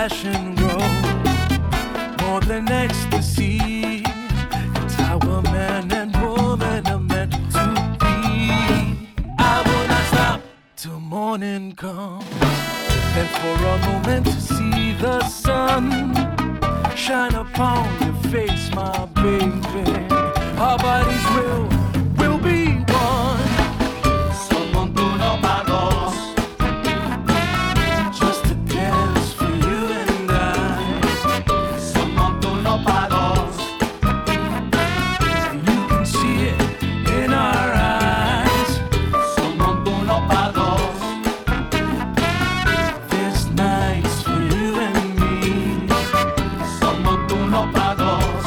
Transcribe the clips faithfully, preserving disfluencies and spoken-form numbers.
passion grow more than ecstasy. It's how a man and woman are meant to be. I will not stop till morning comes, and for a moment to see the sun shine upon your face, my baby. Our bodies will, will be one. Somos uno para dos. Just to dance for you and I. Somos uno para dos. You can see it in our eyes. Somos uno para dos. This night's for you and me. Somos uno para dos.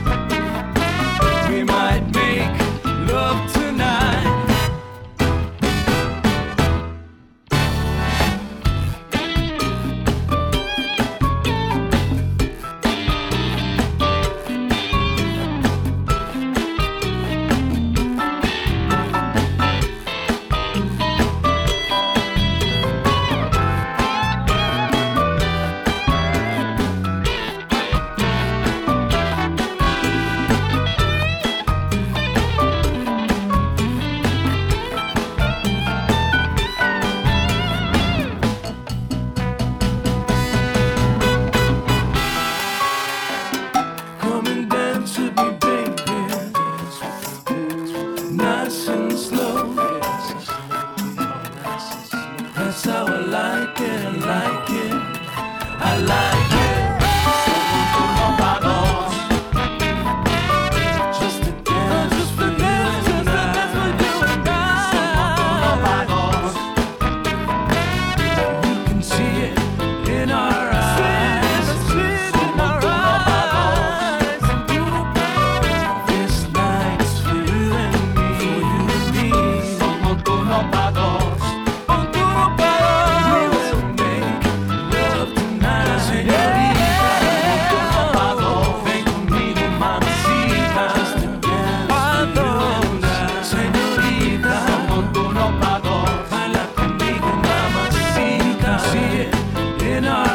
We might make love tonight. Come and dance with me, baby. Nice and slow. That's how I like it, I like it. I like it. Uno para dos. Just to dance, just to dance, just to dance with you and Uno I. para dos. You can see it in our eyes. in our eyes. This night's for you and me. Somos uno para dos. We will make love tonight, señorita. Uno para dos. Ven conmigo, mamacita. Just to dance for you and I, señorita. Somos uno para dos. Baila conmigo, mamacita. See it in our